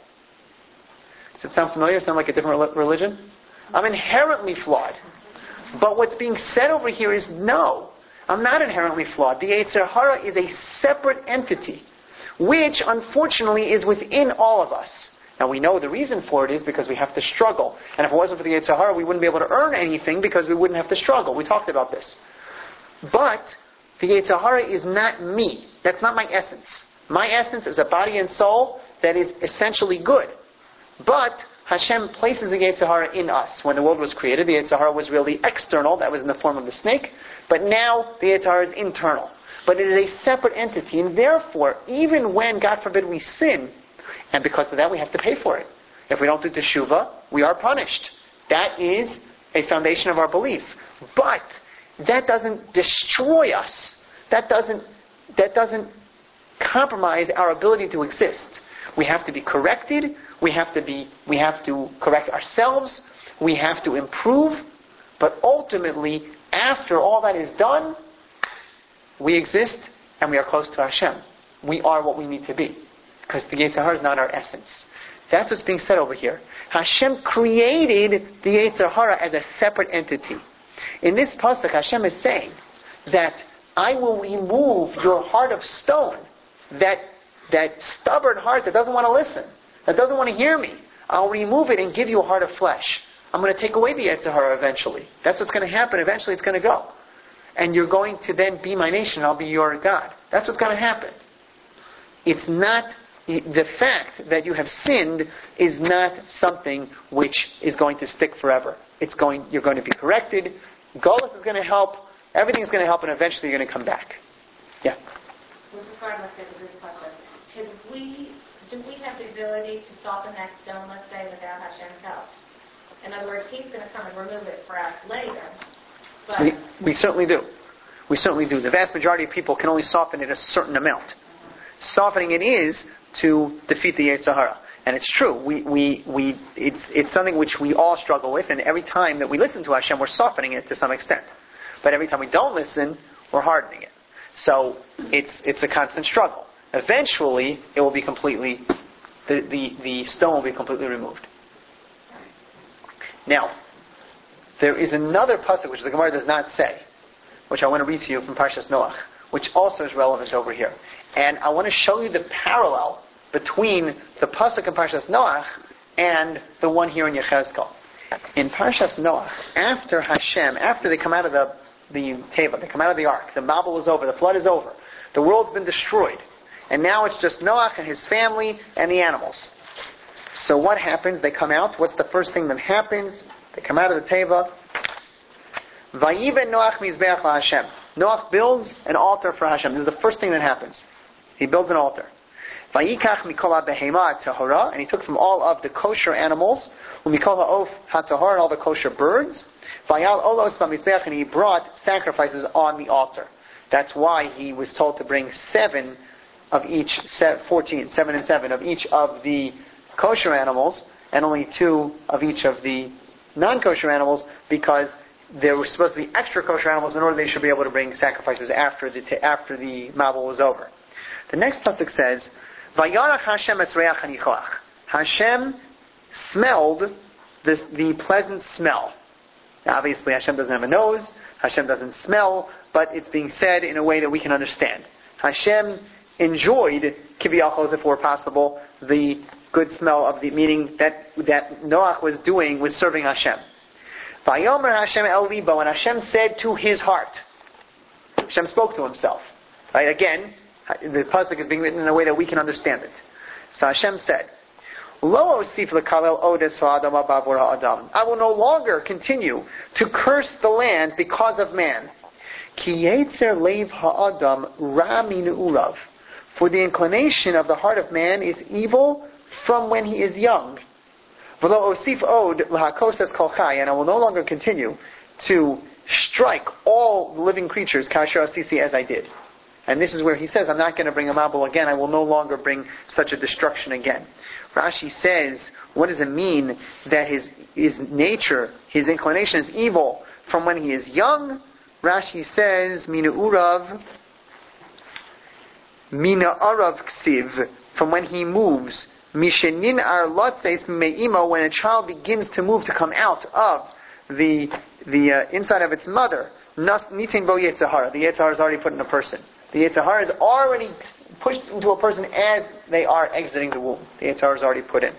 Does it sound familiar? Sound like a different religion? I'm inherently flawed. But what's being said over here is, no, I'm not inherently flawed. The Yetzer Hara is a separate entity, which unfortunately is within all of us. Now we know the reason for it is because we have to struggle. And if it wasn't for the Yetzer Hara, we wouldn't be able to earn anything because we wouldn't have to struggle. We talked about this. But the Yetzer Hara is not me. That's not my essence. My essence is a body and soul that is essentially good. But Hashem places the Yetzer Hara in us. When the world was created, the Yetzer Hara was really external. That was in the form of the snake. But now the Yetzer Hara is internal. But it is a separate entity. And therefore, even when, God forbid, we sin, and because of that we have to pay for it. If we don't do teshuvah, we are punished. That is a foundation of our belief. But that doesn't destroy us. That doesn't compromise our ability to exist. We have to be corrected. We have to correct ourselves. We have to improve. But ultimately, after all that is done, we exist and we are close to Hashem. We are what we need to be. Because the Yetzer Hara is not our essence. That's what's being said over here. Hashem created the Yetzer Hara as a separate entity. In this pasuk, Hashem is saying that I will remove your heart of stone, that stubborn heart that doesn't want to listen, that doesn't want to hear me. I'll remove it and give you a heart of flesh. I'm going to take away the Yetzer Hara eventually. That's what's going to happen. Eventually it's going to go. And you're going to then be my nation. I'll be your God. That's what's going to happen. It's not, the fact that you have sinned is not something which is going to stick forever. You're going to be corrected. Golus is going to help. Everything is going to help, and eventually you're going to come back. Yeah. With regard, let's say, to this question, do we have the ability to soften that stone, let's say, without Hashem's help? In other words, He's going to come and remove it for us later. But we certainly do. We certainly do. The vast majority of people can only soften it a certain amount. Softening it is to defeat the Yetzer Hara. And it's true. It's something which we all struggle with, and every time that we listen to Hashem, we're softening it to some extent. But every time we don't listen, we're hardening it. So it's a constant struggle. Eventually, it will be completely, the stone will be completely removed. Now, there is another pasuk which the Gemara does not say, which I want to read to you from Parshas Noach, which also is relevant over here. And I want to show you the parallel between the pasuk in Parshas Noach and the one here in Yechezkel. In Parshas Noach, after they come out of the Teva, they come out of the ark, the Mabul is over, the flood is over, the world's been destroyed, and now it's just Noach and his family and the animals. So what happens? They come out. What's the first thing that happens? They come out of the Teva. Vayiven Noach mizbeach Hashem. Noach builds an altar for Hashem. This is the first thing that happens. He builds an altar. Vayikach mikol behema tahora, and he took from all of the kosher animals, umikol ha'of hatahor, and all the kosher birds. Vayal olos b'mizbeach, and he brought sacrifices on the altar. That's why he was told to bring 7 of each, 14, 7 and 7 of each of the kosher animals, and only 2 of each of the non-kosher animals, because there were supposed to be extra kosher animals in order they should be able to bring sacrifices after the Mabul was over. The next pasuk says, "Vayarach Hashem es reach hanichoach." Hashem smelled the pleasant smell. Now, obviously, Hashem doesn't have a nose. Hashem doesn't smell, but it's being said in a way that we can understand. Hashem enjoyed, kiviyachol, as if it were possible, the good smell of the, meaning that Noach was serving Hashem. Vayomer Hashem el libo, and Hashem said to his heart. Hashem spoke to himself. Right? Again, the pasuk is being written in a way that we can understand it. So Hashem said, Lo osif lekalel odes ha'adam ba'avur ha'adam. I will no longer continue to curse the land because of man. Ki yetzer leiv ha'adam ra min urav. For the inclination of the heart of man is evil from when he is young. V'lo osif od l'hakoses kol chai, and I will no longer continue to strike all living creatures kasher asisi, as I did. And this is where he says, I'm not going to bring a Mabul again. I will no longer bring such a destruction again. Rashi says, what does it mean that his nature, his inclination is evil from when he is young? Rashi says, Mina urav ksiv, from when he moves. Mishenin ar lotzeis me'imo, when a child begins to move, to come out of the inside of its mother. Nitin bo Yetzer Hara. The Yetzer Hara is already put in a person. The Yetzer Hara is already pushed into a person as they are exiting the womb. The Yetzer Hara is already put in.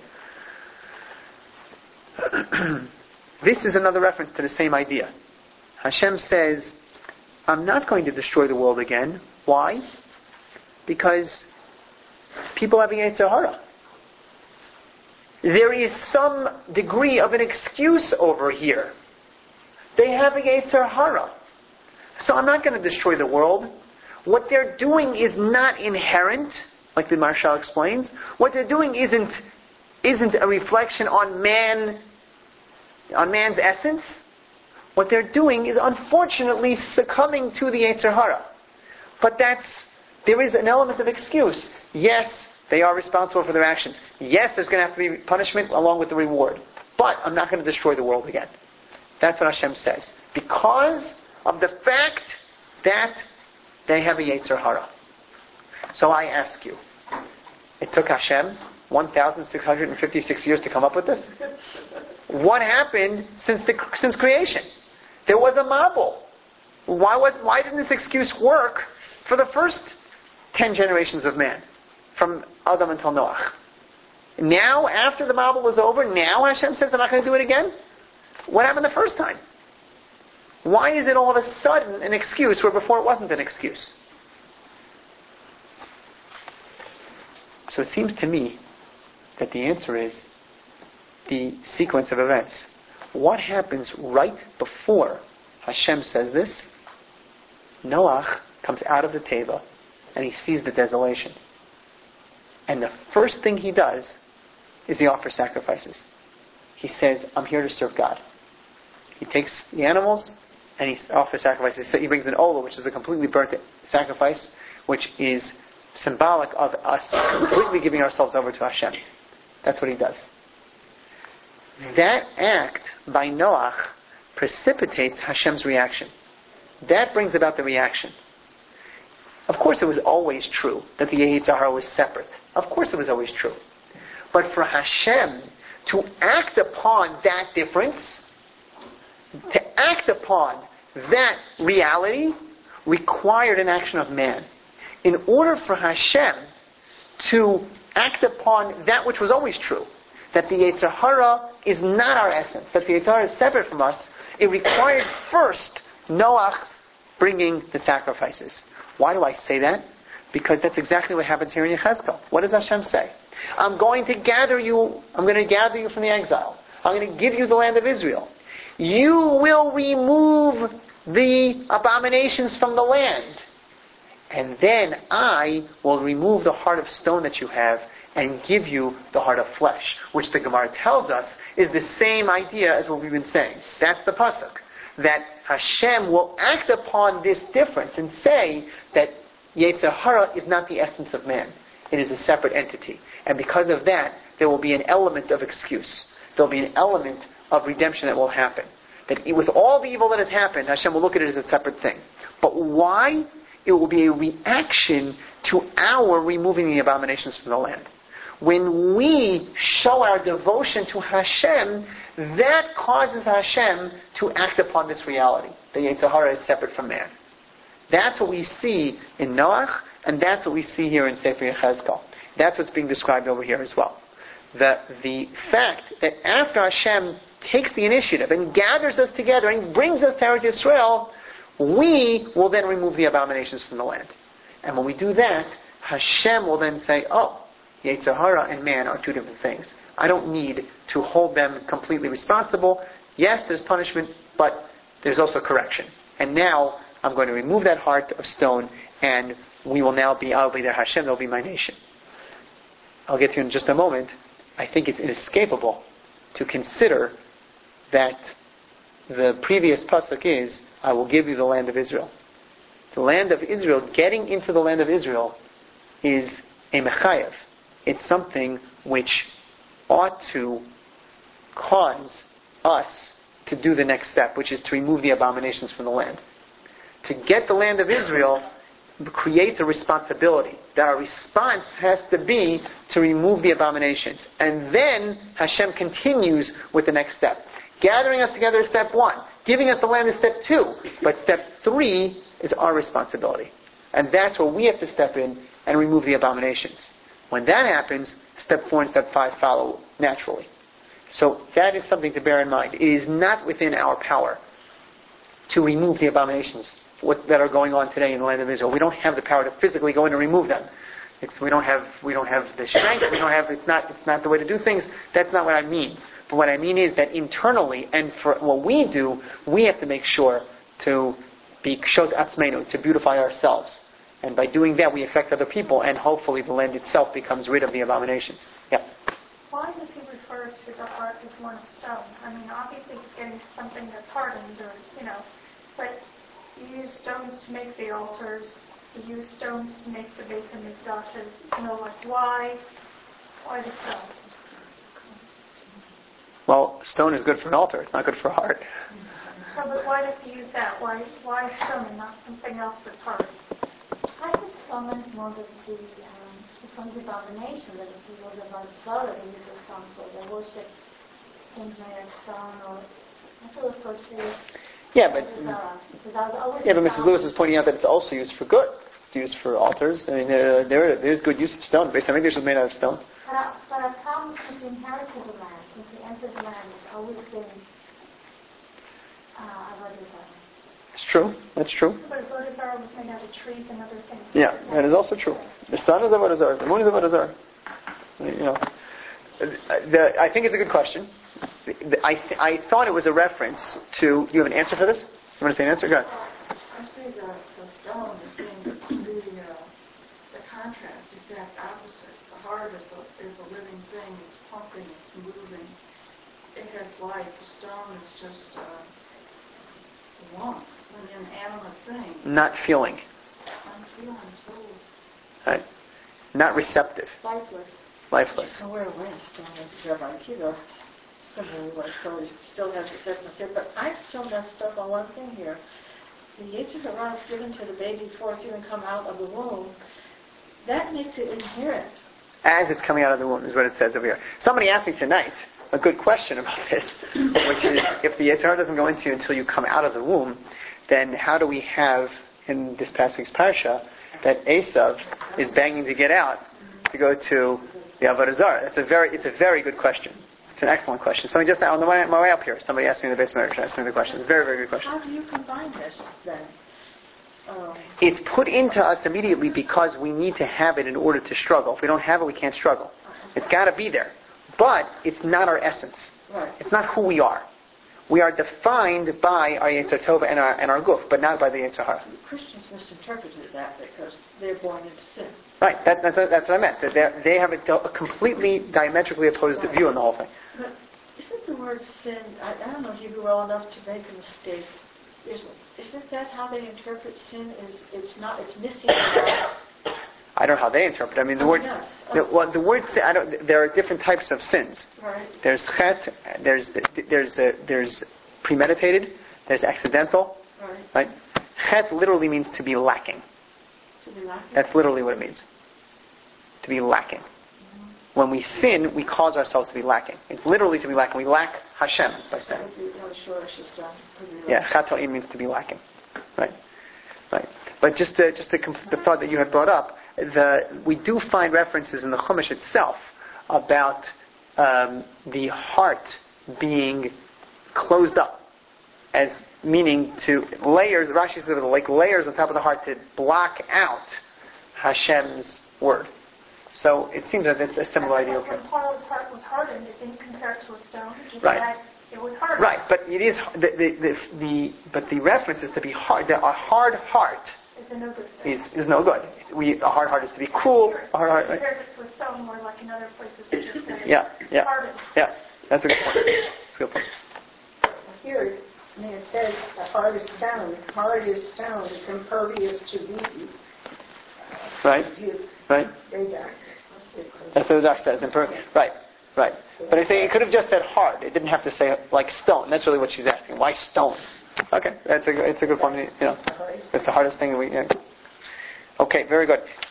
This is another reference to the same idea. Hashem says, I'm not going to destroy the world again. Why? Because people have a Yetzer Hara. There is some degree of an excuse over here. They have a Yetzer Hara. So I'm not going to destroy the world. What they're doing is not inherent, like the Maharshal explains. What they're doing isn't a reflection on man's essence. What they're doing is unfortunately succumbing to the Yetzer Hara. But there is an element of excuse. Yes, they are responsible for their actions. Yes, there's going to have to be punishment along with the reward. But I'm not going to destroy the world again. That's what Hashem says. Because of the fact that they have a Yetzer Hara. So I ask you, it took Hashem 1,656 years to come up with this? What happened since creation? There was a Mabul. Why didn't this excuse work for the first 10 generations of man, from Adam until Noach? Now, after the Mabul was over, now Hashem says, I'm not going to do it again? What happened the first time? Why is it all of a sudden an excuse where before it wasn't an excuse? So it seems to me that the answer is the sequence of events. What happens right before Hashem says this? Noach comes out of the teva and he sees the desolation. And the first thing he does is he offers sacrifices. He says, I'm here to serve God. He takes the animals and he offers sacrifices. He brings an olah, which is a completely burnt sacrifice, which is symbolic of us completely giving ourselves over to Hashem. That's what he does. That act by Noach precipitates Hashem's reaction. That brings about the reaction. Of course it was always true that the Yetzer Hara was separate. Of course it was always true. But for Hashem to act upon that difference, to act upon that reality, required an action of man. In order for Hashem to act upon that which was always true, that the Yetzer Hara is not our essence, that the Yetzer Hara is separate from us, it required first Noach's bringing the sacrifices. Why do I say that? Because that's exactly what happens here in Yechezkel. What does Hashem say? I'm going to gather you from the exile. I'm going to give you the land of Israel. You will remove the abominations from the land. And then I will remove the heart of stone that you have and give you the heart of flesh, which the Gemara tells us is the same idea as what we've been saying. That's the pasuk. That Hashem will act upon this difference and say that Yetzer Hara is not the essence of man. It is a separate entity. And because of that, there will be an element of excuse. There will be an element of redemption that will happen. That with all the evil that has happened, Hashem will look at it as a separate thing. But why? It will be a reaction to our removing the abominations from the land. When we show our devotion to Hashem, that causes Hashem to act upon this reality. The Yetzer Hara is separate from man. That's what we see in Noach, and that's what we see here in Sefer Yechezkel. That's what's being described over here as well. The fact that after Hashem takes the initiative and gathers us together and brings us to Eretz Yisrael, we will then remove the abominations from the land. And when we do that, Hashem will then say, oh, Yetzer Hara and man are two different things. I don't need to hold them completely responsible. Yes, there's punishment, but there's also correction. And now I'm going to remove that heart of stone, and we will now be, I'll be their Hashem, they'll be my nation. I'll get to you in just a moment. I think it's inescapable to consider that the previous pasuk is, I will give you the land of Israel. The land of Israel, getting into the land of Israel, is a mechayev. It's something which ought to cause us to do the next step, which is to remove the abominations from the land. To get the land of Israel creates a responsibility, that our response has to be to remove the abominations. And then Hashem continues with the next step. Gathering us together is step 1. Giving us the land is step 2. But step 3 is our responsibility. And that's where we have to step in and remove the abominations. When that happens, step 4 and step 5 follow naturally. So that is something to bear in mind. It is not within our power to remove the abominations that are going on today in the land of Israel. We don't have the power to physically go in and remove them. We don't have the strength. It's not the way to do things. That's not what I mean. But what I mean is that internally, and for what we do, we have to make sure to be shod atzmeinu, to beautify ourselves. And by doing that, we affect other people, and hopefully the land itself becomes rid of the abominations. Yeah. Why does he refer to the heart as one of stone? I mean, obviously he's getting to something that's hardened, or, but you use stones to make the altars, you use stones to make the Beis HaMikdashes, why the stone? Well, stone is good for an altar, it's not good for a heart. So, but why does he use that? Why stone and not something else that's hard? I think stone is more of the becomes abomination. That if you live about Zara, they use a stone for they worship things made of stone or I feel the first year. Yeah, but Mrs. Lewis is pointing out that it's also used for good. It's used for altars. I mean, there's good use of stone. Based on English is made out of stone. But our problem since we inherited the land, since we entered the land, has always been Avodah Zarah. It's true. That's true. But Avodah Zarah was made out of trees and other things. Yeah, that is also true. The sun is Avodah Zarah. The moon is Avodah Zarah. You know, I think it's a good question. I thought it was a reference to. Do you have an answer for this? You want to say an answer? Go ahead. I see the stone as being the contrast, exact opposite. The heart is a living thing. It's pumping. It's moving. It has life. The stone is just a lump, an inanimate thing. Not feeling. Unfeeling, so Right. Not receptive. lifeless. And we're aware stone is Rabbi Akiva. Similarly, so it still has existence here. But I still messed up on one thing here. The Yetzer Hara is given to the baby before it's even come out of the womb. That makes it inherent. As it's coming out of the womb is what it says over here. Somebody asked me tonight a good question about this, which is if the Yetzer Hara doesn't go into you until you come out of the womb, then how do we have in this past week's parsha that Esav is banging to get out to go to the Avodah Zarah? It's a very good question. It's an excellent question. Somebody just on my way up here, somebody asked me in the base marriage, asked me the question. It's a very, very good question. How do you combine this then? It's put into us immediately because we need to have it in order to struggle. If we don't have it, we can't struggle. It's got to be there. But it's not our essence. Right. It's not who we are. We are defined by our Yetzer Tova and our Guf, but not by the Yetzer Hara. Christians misinterpreted that because they're born into sin. Right. That's what I meant. They have a completely diametrically opposed view on the whole thing. But isn't the word sin, I don't know Hebrew well enough to make a mistake. Isn't that how they interpret sin? It's missing the I don't know how they interpret it. I mean, the word. Yes. The word sin. There are different types of sins. Right. There's chet. There's premeditated. There's accidental. Right. Chet literally means to be lacking. To be lacking? That's literally what it means. To be lacking. Mm-hmm. When we sin, we cause ourselves to be lacking. It's literally to be lacking. We lack Hashem by sin. Yeah, chatoim means to be lacking. Right. But just to complete the thought that you had brought up, we do find references in the Chumash itself about the heart being closed up, as meaning to layers. Rashi says like layers on top of the heart to block out Hashem's word. So it seems that it's a similar idea. When Pharaoh's heart was hardened, it didn't compare it to a stone. It just Right. said it was hardened. Right, but it is but the reference is to be hard. A hard heart It's a no good thing. is no good. A hard heart is to be cool. A hard heart. Compared it to a stone, more like in other places, it just said Yeah. hardened. Yeah, that's a good point. That's a good point. Here, it says the heart is stone. Heart is stone. It's impervious to reason. Right. Radar. That's what the doc says. Right. But I say it could have just said hard. It didn't have to say like stone. That's really what she's asking. Why stone? Okay, it's a good point. It's the hardest thing we. Okay, very good.